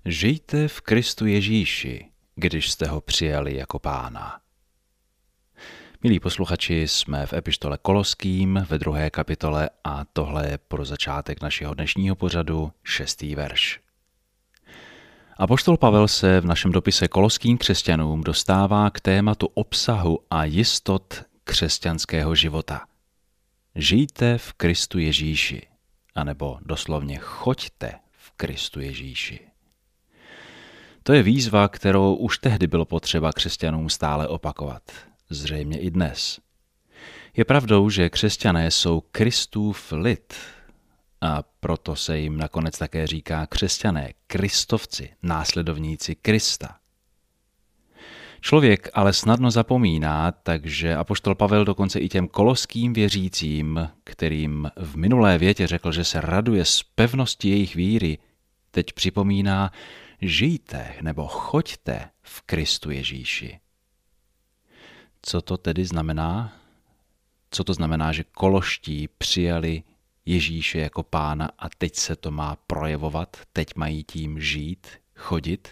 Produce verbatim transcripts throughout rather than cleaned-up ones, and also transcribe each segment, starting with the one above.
Žijte v Kristu Ježíši, když jste ho přijali jako Pána. Milí posluchači, jsme v epištole Koloským ve druhé kapitole a tohle je pro začátek našeho dnešního pořadu šestý verš. Apoštol Pavel se v našem dopise Koloským křesťanům dostává k tématu obsahu a jistot křesťanského života. Žijte v Kristu Ježíši, anebo doslovně choďte v Kristu Ježíši. To je výzva, kterou už tehdy bylo potřeba křesťanům stále opakovat. Zřejmě i dnes. Je pravdou, že křesťané jsou Kristův lid a proto se jim nakonec také říká křesťané, kristovci, následovníci Krista. Člověk ale snadno zapomíná, takže apoštol Pavel dokonce i těm koloským věřícím, kterým v minulé větě řekl, že se raduje z pevnosti jejich víry, teď připomíná, žijte nebo choďte v Kristu Ježíši. Co to tedy znamená? Co to znamená, že Koloští přijali Ježíše jako Pána a teď se to má projevovat, teď mají tím žít, chodit?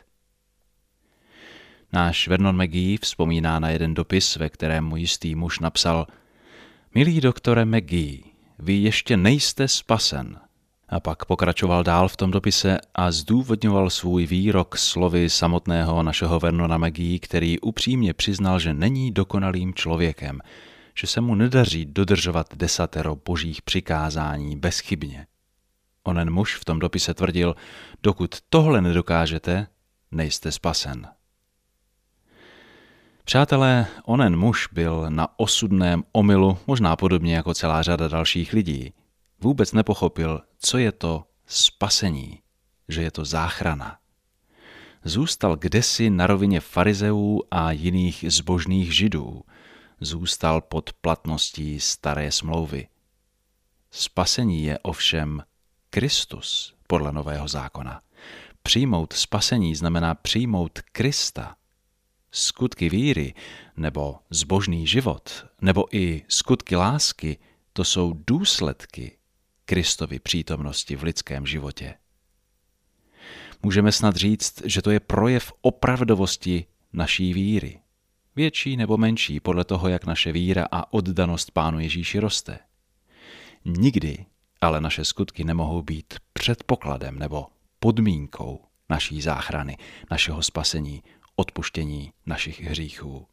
Náš Vernon McGee vzpomíná na jeden dopis, ve kterém mu jistý muž napsal: Milý doktore McGee, vy ještě nejste spasen. A pak pokračoval dál v tom dopise a zdůvodňoval svůj výrok slovy samotného našeho Vernona McGee, který upřímně přiznal, že není dokonalým člověkem, že se mu nedaří dodržovat desatero božích přikázání bezchybně. Onen muž v tom dopise tvrdil, dokud tohle nedokážete, nejste spasen. Přátelé, onen muž byl na osudném omylu, možná podobně jako celá řada dalších lidí. Vůbec nepochopil, co je to spasení, že je to záchrana. Zůstal kdesi na rovině farizeů a jiných zbožných židů. Zůstal pod platností staré smlouvy. Spasení je ovšem Kristus podle nového zákona. Přijmout spasení znamená přijmout Krista. Skutky víry nebo zbožný život nebo i skutky lásky, to jsou důsledky Kristovy přítomnosti v lidském životě. Můžeme snad říct, že to je projev opravdovosti naší víry. Větší nebo menší podle toho, jak naše víra a oddanost Pánu Ježíši roste. Nikdy ale naše skutky nemohou být předpokladem nebo podmínkou naší záchrany, našeho spasení, odpuštění našich hříchů.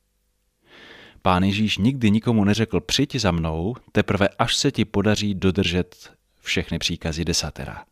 Pán Ježíš nikdy nikomu neřekl, přijď za mnou, teprve až se ti podaří dodržet všechny příkazy desatera.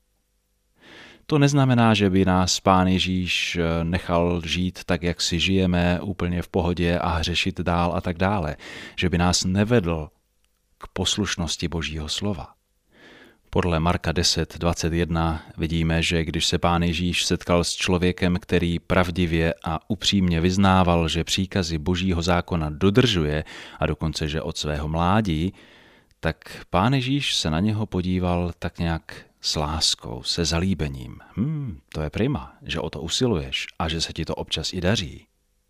To neznamená, že by nás Pán Ježíš nechal žít tak, jak si žijeme, úplně v pohodě a hřešit dál a tak dále. Že by nás nevedl k poslušnosti Božího slova. Podle Marka deset dvacet jedna vidíme, že když se Pán Ježíš setkal s člověkem, který pravdivě a upřímně vyznával, že příkazy Božího zákona dodržuje a dokonce, že od svého mládí, tak Pán Ježíš se na něho podíval tak nějak s láskou, se zalíbením. Hm, to je prima, že o to usiluješ a že se ti to občas i daří.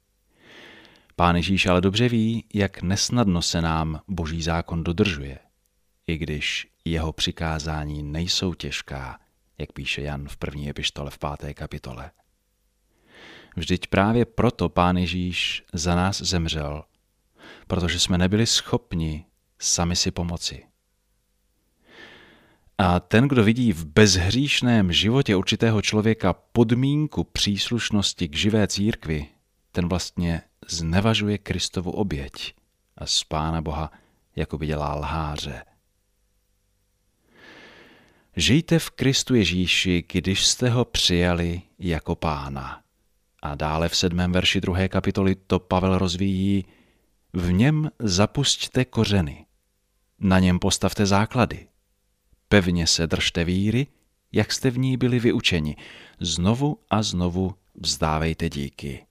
Pán Ježíš ale dobře ví, jak nesnadno se nám Boží zákon dodržuje, i když jeho přikázání nejsou těžká, jak píše Jan v první epištole v páté kapitole. Vždyť právě proto Pán Ježíš za nás zemřel, protože jsme nebyli schopni sami si pomoci. A ten, kdo vidí v bezhříšném životě určitého člověka podmínku příslušnosti k živé církvi, ten vlastně znevažuje Kristovu oběť a z Pána Boha jakoby dělá lháře. Žijte v Kristu Ježíši, když jste ho přijali jako Pána. A dále v sedmém verši druhé kapitoly to Pavel rozvíjí: v něm zapusťte kořeny, na něm postavte základy. Pevně se držte víry, jak jste v ní byli vyučeni. Znovu a znovu vzdávejte díky.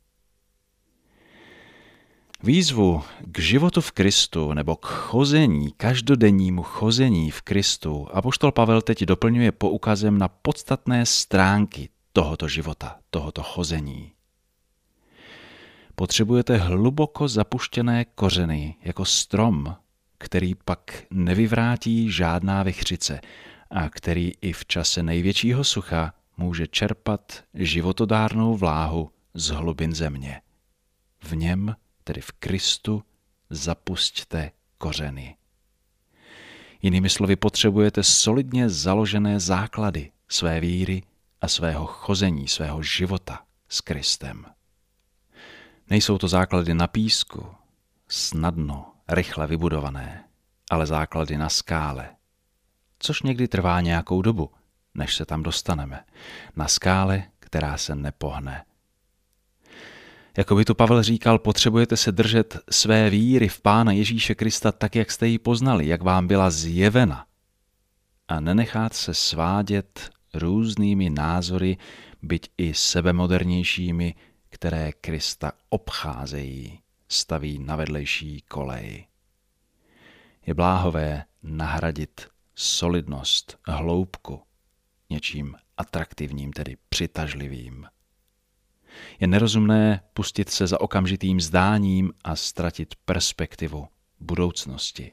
Výzvu k životu v Kristu nebo k chození, každodennímu chození v Kristu apoštol Pavel teď doplňuje poukazem na podstatné stránky tohoto života, tohoto chození. Potřebujete hluboko zapuštěné kořeny jako strom, který pak nevyvrátí žádná vichřice a který i v čase největšího sucha může čerpat životodárnou vláhu z hlubin země. V něm, tedy v Kristu, zapusťte kořeny. Jinými slovy, potřebujete solidně založené základy své víry a svého chození, svého života s Kristem. Nejsou to základy na písku, snadno, rychle vybudované, ale základy na skále, což někdy trvá nějakou dobu, než se tam dostaneme. Na skále, která se nepohne. Jako by tu Pavel říkal, potřebujete se držet své víry v Pána Ježíše Krista tak, jak jste ji poznali, jak vám byla zjevena. A nenechat se svádět různými názory, byť i sebemodernějšími, které Krista obcházejí, staví na vedlejší kolej. Je bláhové nahradit solidnost, hloubku něčím atraktivním, tedy přitažlivým. Je nerozumné pustit se za okamžitým zdáním a ztratit perspektivu budoucnosti.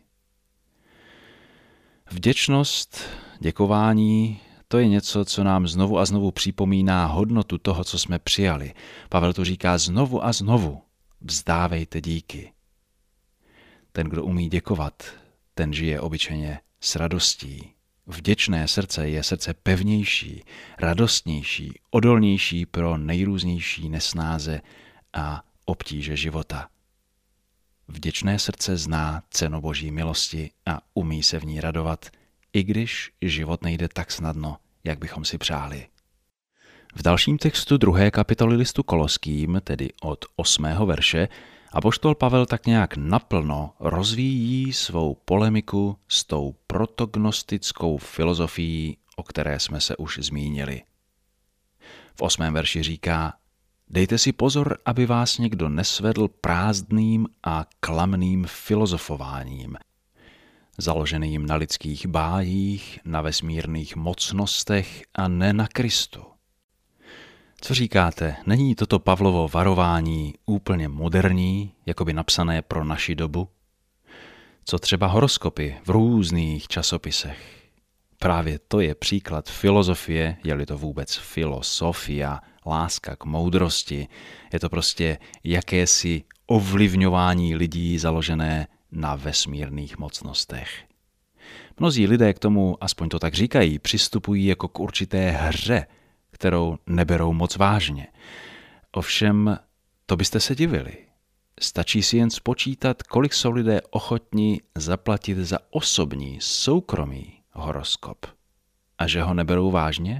Vděčnost, děkování, to je něco, co nám znovu a znovu připomíná hodnotu toho, co jsme přijali. Pavel tu říká znovu a znovu, vzdávejte díky. Ten, kdo umí děkovat, ten žije obyčejně s radostí. Vděčné srdce je srdce pevnější, radostnější, odolnější pro nejrůznější nesnáze a obtíže života. Vděčné srdce zná cenu Boží milosti a umí se v ní radovat, i když život nejde tak snadno, jak bychom si přáli. V dalším textu druhé kapitoly listu Koloským, tedy od osmého verše, apoštol Pavel tak nějak naplno rozvíjí svou polemiku s tou protognostickou filozofií, o které jsme se už zmínili. V osmém verši říká: dejte si pozor, aby vás někdo nesvedl prázdným a klamným filozofováním, založeným na lidských bájích, na vesmírných mocnostech a ne na Kristu. Co říkáte, není toto Pavlovo varování úplně moderní, jakoby napsané pro naši dobu? Co třeba horoskopy v různých časopisech? Právě to je příklad filozofie, je-li to vůbec filosofia, láska k moudrosti. Je to prostě jakési ovlivňování lidí založené na vesmírných mocnostech. Mnozí lidé k tomu, aspoň to tak říkají, přistupují jako k určité hře, kterou neberou moc vážně. Ovšem, to byste se divili. Stačí si jen spočítat, kolik jsou lidé ochotní zaplatit za osobní, soukromý horoskop. A že ho neberou vážně?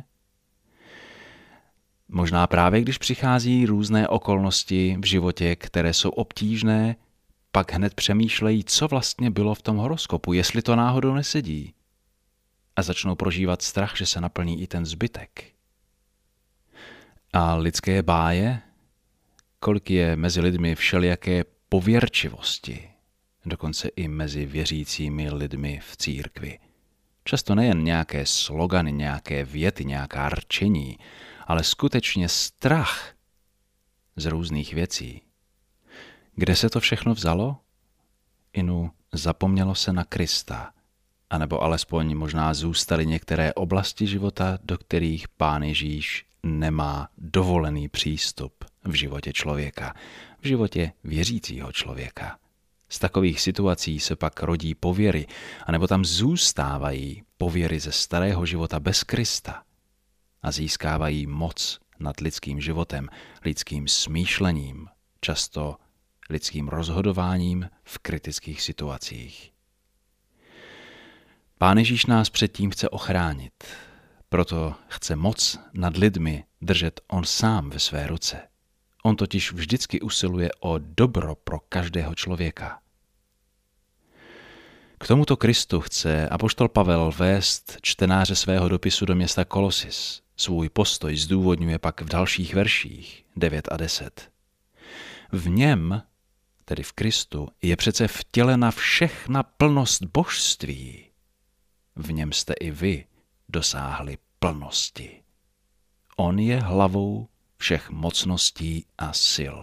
Možná právě, když přichází různé okolnosti v životě, které jsou obtížné, pak hned přemýšlejí, co vlastně bylo v tom horoskopu, jestli to náhodou nesedí. A začnou prožívat strach, že se naplní i ten zbytek. A lidské báje, kolik je mezi lidmi všelijaké pověrčivosti, dokonce i mezi věřícími lidmi v církvi. Často nejen nějaké slogany, nějaké věty, nějaká rčení, ale skutečně strach z různých věcí. Kde se to všechno vzalo? Inu, zapomnělo se na Krista, anebo alespoň možná zůstaly některé oblasti života, do kterých Pán Ježíš nemá dovolený přístup v životě člověka, v životě věřícího člověka. Z takových situací se pak rodí pověry, anebo tam zůstávají pověry ze starého života bez Krista a získávají moc nad lidským životem, lidským smýšlením, často lidským rozhodováním v kritických situacích. Pán Ježíš nás předtím chce ochránit, proto chce moc nad lidmi držet on sám ve své ruce. On totiž vždycky usiluje o dobro pro každého člověka. K tomuto Kristu chce apoštol Pavel vést čtenáře svého dopisu do města Kolosis. Svůj postoj zdůvodňuje pak v dalších verších devět a deset. V něm, tedy v Kristu, je přece vtělena všechna plnost božství. V něm jste i vy dosáhli plnosti. On je hlavou všech mocností a sil.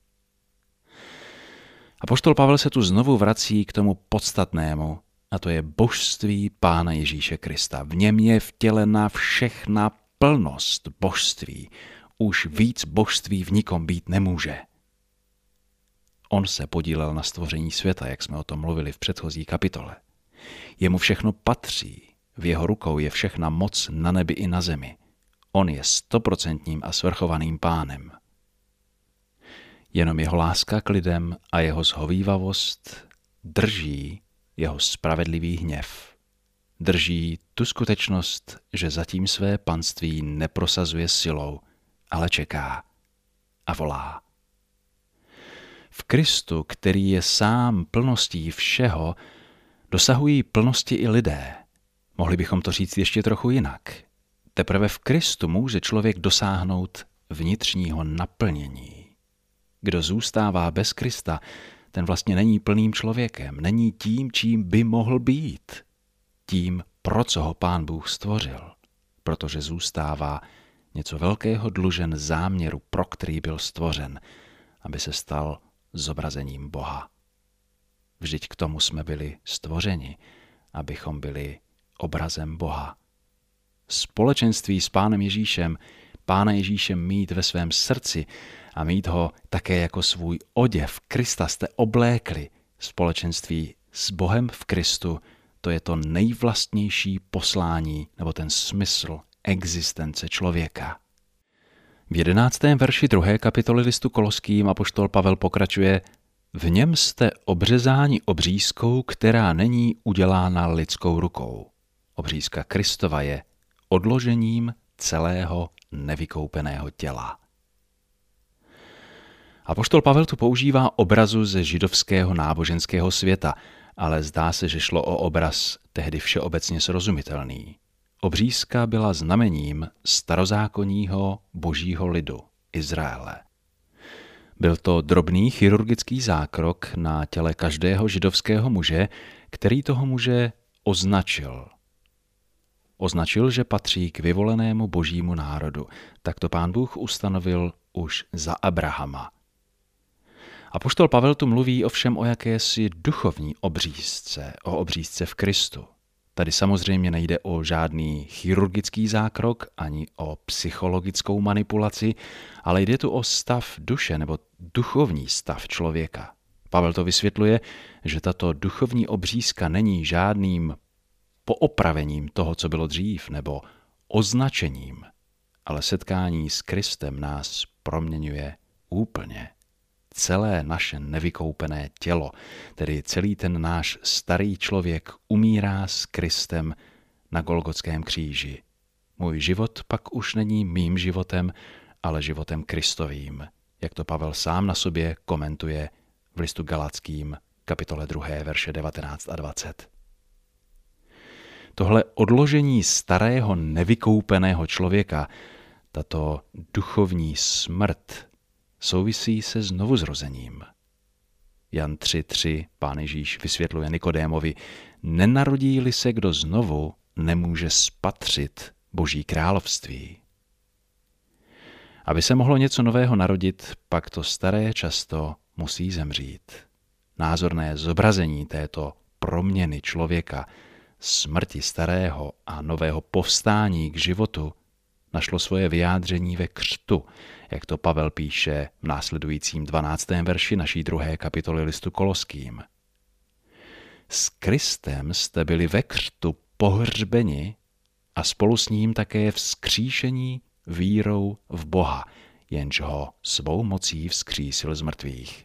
Apoštol Pavel se tu znovu vrací k tomu podstatnému, a to je božství Pána Ježíše Krista. V něm je vtělena všechna plnost božství. Už víc božství v nikom být nemůže. On se podílel na stvoření světa, jak jsme o tom mluvili v předchozí kapitole. Jemu všechno patří, v jeho rukou je všechna moc na nebi i na zemi. On je stoprocentním a svrchovaným pánem. Jenom jeho láska k lidem a jeho zhovívavost drží jeho spravedlivý hněv. Drží tu skutečnost, že zatím své panství neprosazuje silou, ale čeká a volá. V Kristu, který je sám plností všeho, dosahují plnosti i lidé. Mohli bychom to říct ještě trochu jinak. Teprve v Kristu může člověk dosáhnout vnitřního naplnění. Kdo zůstává bez Krista, ten vlastně není plným člověkem, není tím, čím by mohl být. Tím, pro co ho Pán Bůh stvořil. Protože zůstává něco velkého dlužen záměru, pro který byl stvořen, aby se stal zobrazením Boha. Vždyť k tomu jsme byli stvořeni, abychom byli obrazem Boha. Společenství s Pánem Ježíšem, Pána Ježíšem mít ve svém srdci a mít ho také jako svůj oděv. Krista jste oblékli. Společenství s Bohem v Kristu, to je to nejvlastnější poslání nebo ten smysl existence člověka. V jedenáctém verši druhé kapitoly listu Koloským apoštol Pavel pokračuje: V něm jste obřezáni obřízkou, která není udělána lidskou rukou. Obřízka Kristova je odložením celého nevykoupeného těla. Apoštol Pavel tu používá obrazu ze židovského náboženského světa, ale zdá se, že šlo o obraz tehdy všeobecně srozumitelný. Obřízka byla znamením starozákonního božího lidu, Izraele. Byl to drobný chirurgický zákrok na těle každého židovského muže, který toho muže označil. Označil, že patří k vyvolenému božímu národu. Tak to Pán Bůh ustanovil už za Abrahama. Apoštol Pavel tu mluví ovšem o jakési duchovní obřízce, o obřízce v Kristu. Tady samozřejmě nejde o žádný chirurgický zákrok ani o psychologickou manipulaci, ale jde tu o stav duše nebo duchovní stav člověka. Pavel to vysvětluje, že tato duchovní obřízka není žádným poopravením toho, co bylo dřív, nebo označením, ale setkání s Kristem nás proměňuje úplně. Celé naše nevykoupené tělo, tedy celý ten náš starý člověk, umírá s Kristem na Golgotském kříži. Můj život pak už není mým životem, ale životem Kristovým, jak to Pavel sám na sobě komentuje v listu Galackým, kapitole druhé, verše devatenáct a dvacet. Tohle odložení starého nevykoupeného člověka, tato duchovní smrt, souvisí se znovuzrozením. Jan tři tři Pán Ježíš vysvětluje Nikodémovi: Nenarodí-li se kdo znovu, nemůže spatřit Boží království. Aby se mohlo něco nového narodit, pak to staré často musí zemřít. Názorné zobrazení této proměny člověka, smrti starého a nového povstání k životu, našlo svoje vyjádření ve křtu, jak to Pavel píše v následujícím dvanáctém verši naší druhé kapitoly listu Koloským. S Kristem jste byli ve křtu pohřbeni a spolu s ním také vzkříšení vírou v Boha, jenž ho svou mocí vzkřísil z mrtvých.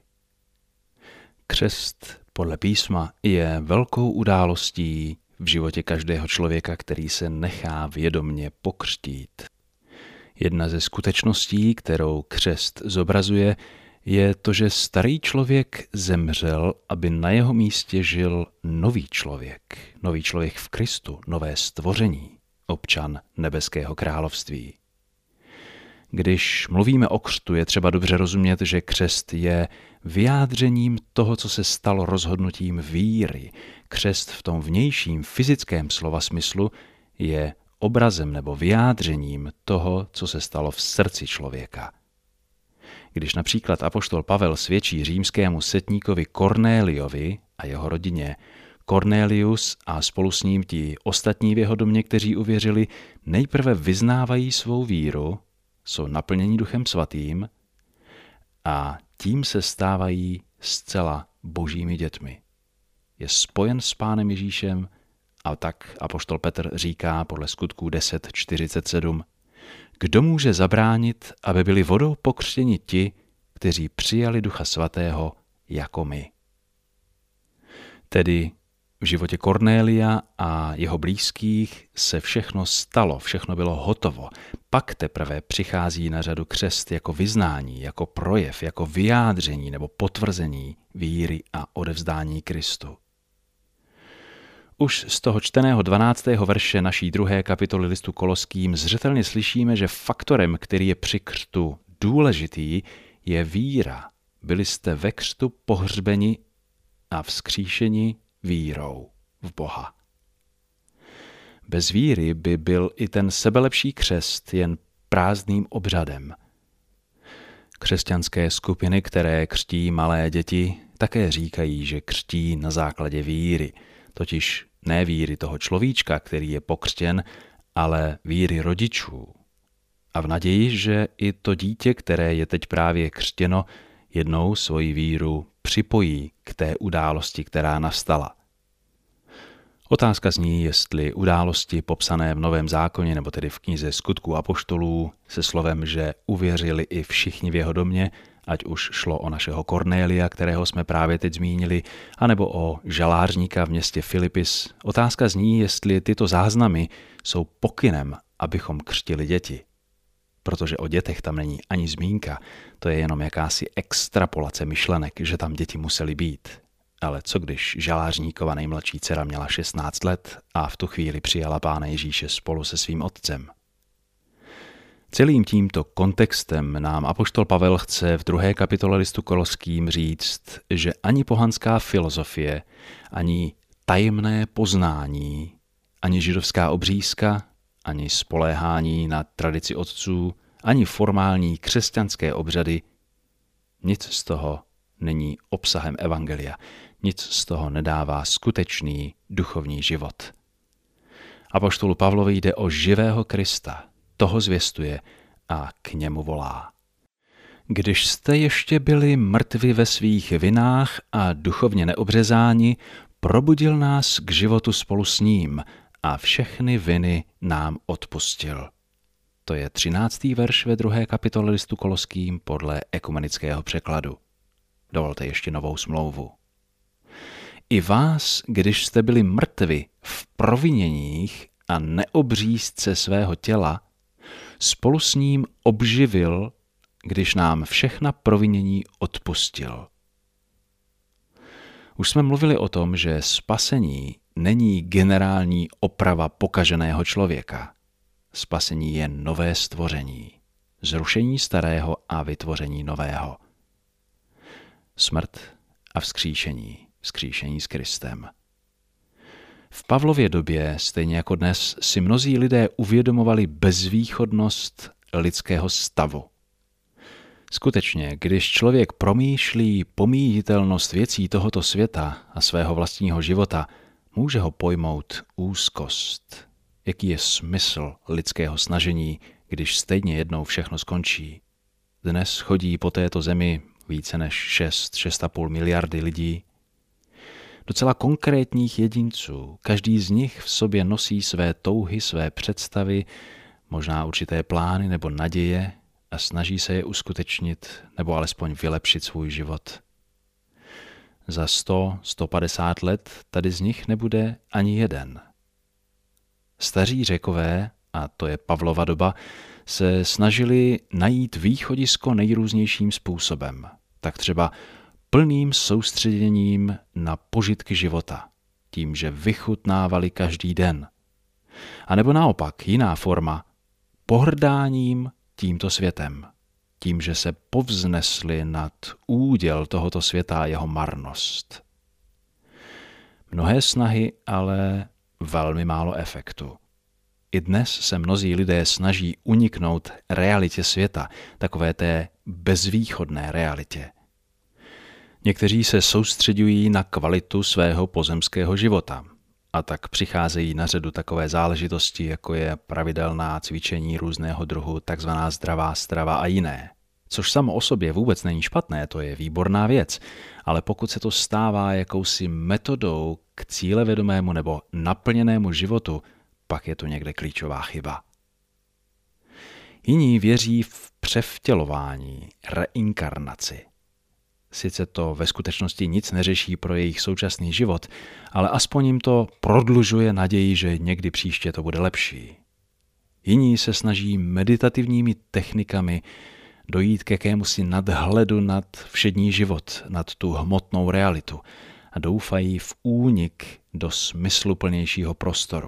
Křest podle písma je velkou událostí v životě každého člověka, který se nechá vědomně pokřtít. Jedna ze skutečností, kterou křest zobrazuje, je to, že starý člověk zemřel, aby na jeho místě žil nový člověk. Nový člověk v Kristu, nové stvoření, občan nebeského království. Když mluvíme o křtu, je třeba dobře rozumět, že křest je vyjádřením toho, co se stalo rozhodnutím víry. Křest v tom vnějším fyzickém slova smyslu je obrazem nebo vyjádřením toho, co se stalo v srdci člověka. Když například apoštol Pavel svědčí římskému setníkovi Kornéliovi a jeho rodině, Cornelius a spolu s ním ti ostatní v jeho domě, kteří uvěřili, nejprve vyznávají svou víru, jsou naplněni Duchem Svatým a tím se stávají zcela božími dětmi. Je spojen s Pánem Ježíšem a tak apoštol Petr říká podle Skutků deset čtyřicet sedm: Kdo může zabránit, aby byli vodou pokřtěni ti, kteří přijali Ducha Svatého jako my? Tedy v životě Kornélia a jeho blízkých se všechno stalo, všechno bylo hotovo. Pak teprve přichází na řadu křest jako vyznání, jako projev, jako vyjádření nebo potvrzení víry a odevzdání Kristu. Už z toho čteného dvanáctého verše naší druhé kapitoly listu Koloským zřetelně slyšíme, že faktorem, který je při křtu důležitý, je víra. Byli jste ve křtu pohřbeni a vzkříšeni vírou v Boha. Bez víry by byl i ten sebelepší křest jen prázdným obřadem. Křesťanské skupiny, které křtí malé děti, také říkají, že křtí na základě víry, totiž ne víry toho človíčka, který je pokřtěn, ale víry rodičů. A v naději, že i to dítě, které je teď právě křtěno, jednou svoji víru připojí k té události, která nastala. Otázka zní, jestli události popsané v Novém zákoně, nebo tedy v knize Skutků apoštolů, se slovem, že uvěřili i všichni v jeho domě, ať už šlo o našeho Kornélia, kterého jsme právě teď zmínili, anebo o žalářníka v městě Filipis. Otázka zní, jestli tyto záznamy jsou pokynem, abychom křtili děti. Protože o dětech tam není ani zmínka, to je jenom jakási extrapolace myšlenek, že tam děti musely být. Ale co když žalářníkova nejmladší dcera měla šestnáct let a v tu chvíli přijala Pána Ježíše spolu se svým otcem? Celým tímto kontextem nám apoštol Pavel chce v druhé kapitole listu Koloským říct, že ani pohanská filozofie, ani tajemné poznání, ani židovská obřízka, ani spoléhání na tradici otců, ani formální křesťanské obřady, nic z toho není obsahem evangelia, nic z toho nedává skutečný duchovní život. Apoštolu Pavlovi jde o živého Krista, toho zvěstuje a k němu volá. Když jste ještě byli mrtvi ve svých vinách a duchovně neobřezáni, probudil nás k životu spolu s ním a všechny viny nám odpustil. To je třináctý verš ve druhé kapitole listu Koloským podle ekumenického překladu. Dovolte ještě novou smlouvu. I vás, když jste byli mrtvi v proviněních a neobřízce svého těla, spolu s ním obživil, když nám všechna provinění odpustil. Už jsme mluvili o tom, že spasení není generální oprava pokaženého člověka. Spasení je nové stvoření, zrušení starého a vytvoření nového. Smrt a vzkříšení, vzkříšení s Kristem. V Pavlově době, stejně jako dnes, si mnozí lidé uvědomovali bezvýchodnost lidského stavu. Skutečně, když člověk promýšlí pomíjitelnost věcí tohoto světa a svého vlastního života, může ho pojmout úzkost. Jaký je smysl lidského snažení, když stejně jednou všechno skončí? Dnes chodí po této zemi více než šest, šest a půl miliardy lidí. Docela konkrétních jedinců, každý z nich v sobě nosí své touhy, své představy, možná určité plány nebo naděje a snaží se je uskutečnit nebo alespoň vylepšit svůj život. Za sto, sto padesát let tady z nich nebude ani jeden. Staří Řekové, a to je Pavlova doba, se snažili najít východisko nejrůznějším způsobem. Tak třeba plným soustředěním na požitky života, tím, že vychutnávali každý den. A nebo naopak jiná forma, pohrdáním tímto světem, tím, že se povznesli nad úděl tohoto světa a jeho marnost. Mnohé snahy, ale velmi málo efektu. I dnes se mnozí lidé snaží uniknout realitě světa, takové té bezvýchodné realitě. Někteří se soustředují na kvalitu svého pozemského života a tak přicházejí na řadu takové záležitosti, jako je pravidelná cvičení různého druhu, takzvaná zdravá strava a jiné. Což samo o sobě vůbec není špatné, to je výborná věc, ale pokud se to stává jakousi metodou k cílevědomému nebo naplněnému životu, pak je to někde klíčová chyba. Jiní věří v převtělování, reinkarnaci. Sice to ve skutečnosti nic neřeší pro jejich současný život, ale aspoň jim to prodlužuje naději, že někdy příště to bude lepší. Jiní se snaží meditativními technikami dojít k jakémusi nadhledu nad všední život, nad tu hmotnou realitu a doufají v únik do smysluplnějšího prostoru.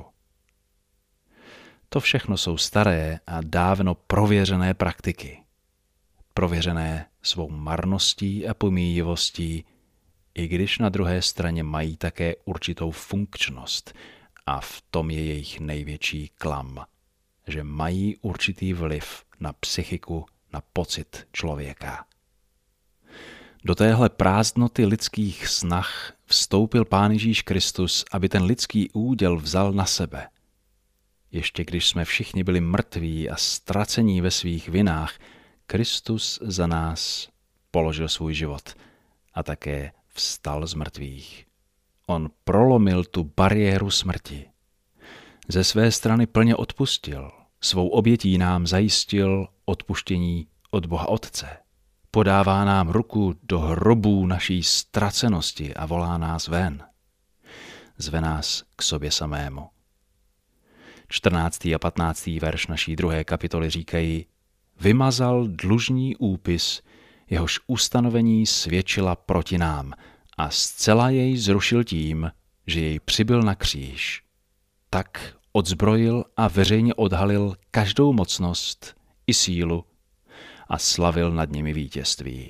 To všechno jsou staré a dávno prověřené praktiky. Prověřené svou marností a pomíjivostí, i když na druhé straně mají také určitou funkčnost a v tom je jejich největší klam, že mají určitý vliv na psychiku, na pocit člověka. Do téhle prázdnoty lidských snah vstoupil Pán Ježíš Kristus, aby ten lidský úděl vzal na sebe. Ještě když jsme všichni byli mrtví a ztracení ve svých vinách, Kristus za nás položil svůj život a také vstal z mrtvých. On prolomil tu bariéru smrti. Ze své strany plně odpustil, svou obětí nám zajistil odpuštění od Boha Otce. Podává nám ruku do hrobů naší ztracenosti a volá nás ven. Zve nás k sobě samému. čtrnáctý a patnáctý verš naší druhé kapitoly říkají: vymazal dlužní úpis, jehož ustanovení svědčila proti nám a zcela jej zrušil tím, že jej přibyl na kříž. Tak odzbrojil a veřejně odhalil každou mocnost i sílu a slavil nad nimi vítězství.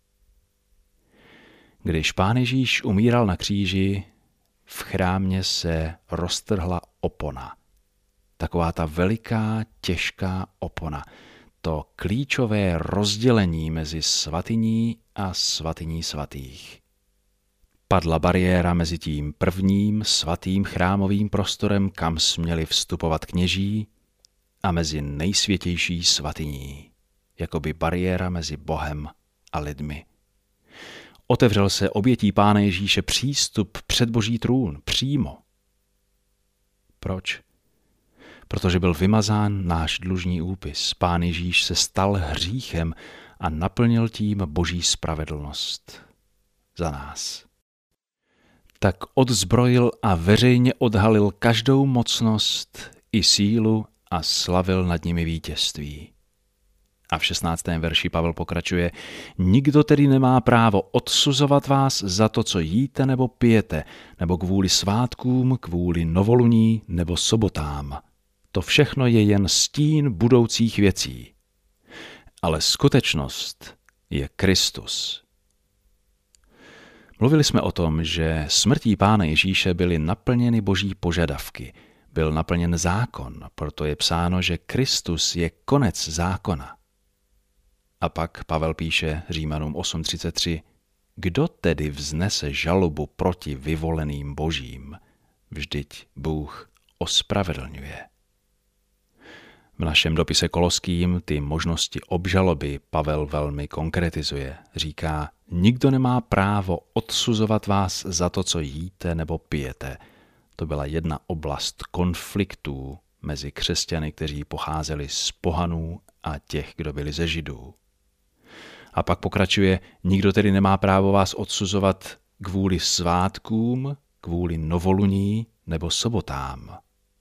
Když Pán Ježíš umíral na kříži, v chrámě se roztrhla opona. Taková ta veliká, těžká opona. To klíčové rozdělení mezi svatyní a svatyní svatých. Padla bariéra mezi tím prvním svatým chrámovým prostorem, kam směli vstupovat kněží, a mezi nejsvětější svatyní, jakoby bariéra mezi Bohem a lidmi. Otevřel se obětí Pána Ježíše přístup před Boží trůn přímo. Proč? Protože byl vymazán náš dlužní úpis. Pán Ježíš se stal hříchem a naplnil tím Boží spravedlnost za nás. Tak odzbrojil a veřejně odhalil každou mocnost i sílu a slavil nad nimi vítězství. A v šestnáctém verši Pavel pokračuje: nikdo tedy nemá právo odsuzovat vás za to, co jíte nebo pijete, nebo kvůli svátkům, kvůli novoluní nebo sobotám. To všechno je jen stín budoucích věcí. Ale skutečnost je Kristus. Mluvili jsme o tom, že smrtí Pána Ježíše byly naplněny Boží požadavky. Byl naplněn zákon, proto je psáno, že Kristus je konec zákona. A pak Pavel píše Římanům osm třicet tři: kdo tedy vznese žalobu proti vyvoleným Božím? Vždyť Bůh ospravedlňuje. V našem dopise Koloským ty možnosti obžaloby Pavel velmi konkretizuje. Říká: nikdo nemá právo odsuzovat vás za to, co jíte nebo pijete. To byla jedna oblast konfliktů mezi křesťany, kteří pocházeli z pohanů a těch, kdo byli ze Židů. A pak pokračuje: nikdo tedy nemá právo vás odsuzovat kvůli svátkům, kvůli novoluní nebo sobotám.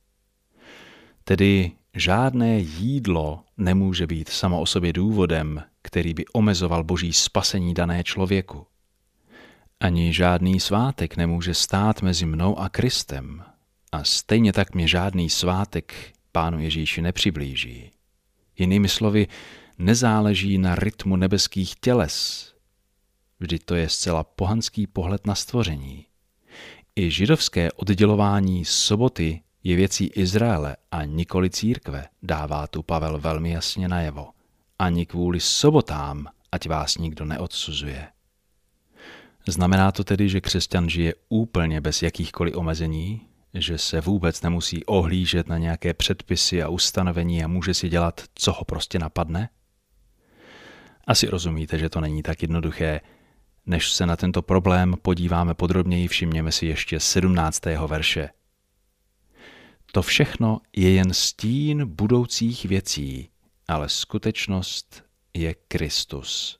Tedy žádné jídlo nemůže být samo o sobě důvodem, který by omezoval Boží spasení dané člověku. Ani žádný svátek nemůže stát mezi mnou a Kristem. A stejně tak mě žádný svátek Pánu Ježíši nepřiblíží. Jinými slovy, nezáleží na rytmu nebeských těles. Vždyť to je zcela pohanský pohled na stvoření. I židovské oddělování soboty je věcí Izraele a nikoli církve, dává tu Pavel velmi jasně najevo. Ani kvůli sobotám, ať vás nikdo neodsuzuje. Znamená to tedy, že křesťan žije úplně bez jakýchkoliv omezení, že se vůbec nemusí ohlížet na nějaké předpisy a ustanovení a může si dělat, co ho prostě napadne? Asi rozumíte, že to není tak jednoduché. Než se na tento problém podíváme podrobněji, všimněme si ještě sedmnáctého verše. To všechno je jen stín budoucích věcí, ale skutečnost je Kristus.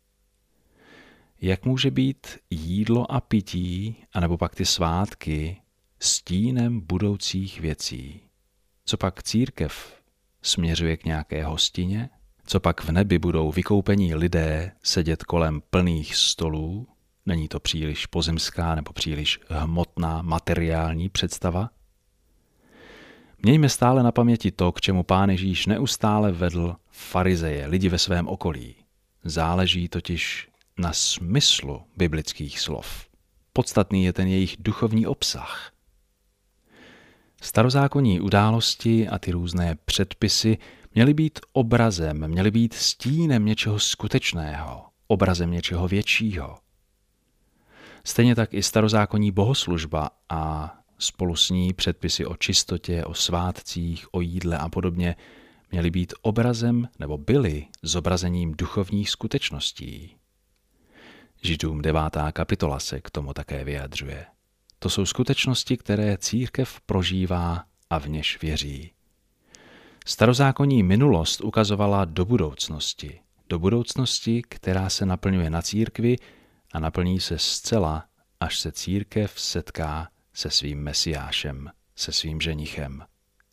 Jak může být jídlo a pití, anebo pak ty svátky, stínem budoucích věcí? Co pak církev směřuje k nějaké hostině? Co pak v nebi budou vykoupení lidé sedět kolem plných stolů? Není to příliš pozemská nebo příliš hmotná materiální představa? Mějme stále na paměti to, k čemu Pán Ježíš neustále vedl farizeje, lidi ve svém okolí. Záleží totiž na smyslu biblických slov. Podstatný je ten jejich duchovní obsah. Starozákonní události a ty různé předpisy měly být obrazem, měly být stínem něčeho skutečného, obrazem něčeho většího. Stejně tak i starozákonní bohoslužba a spolu s ní předpisy o čistotě, o svátcích, o jídle a podobně měly být obrazem nebo byly zobrazením duchovních skutečností. Židům devátá kapitola se k tomu také vyjadřuje. To jsou skutečnosti, které církev prožívá a v něž věří. Starozákonní minulost ukazovala do budoucnosti. Do budoucnosti, která se naplňuje na církvi a naplní se zcela, až se církev setká se svým mesiášem, se svým ženichem.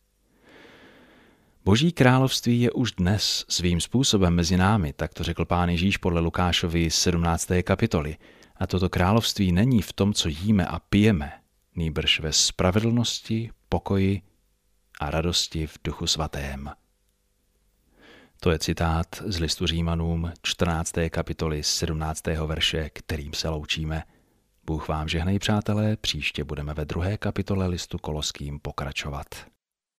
Boží království je už dnes svým způsobem mezi námi, tak to řekl Pán Ježíš podle Lukášovy sedmnácté kapitoly. A toto království není v tom, co jíme a pijeme, nýbrž ve spravedlnosti, pokoji a radosti v Duchu svatém. To je citát z listu Římanům čtrnácté kapitoly sedmnáctého verše, kterým se loučíme. Bůh vám žehnej, přátelé, příště budeme ve druhé kapitole listu Koloským pokračovat.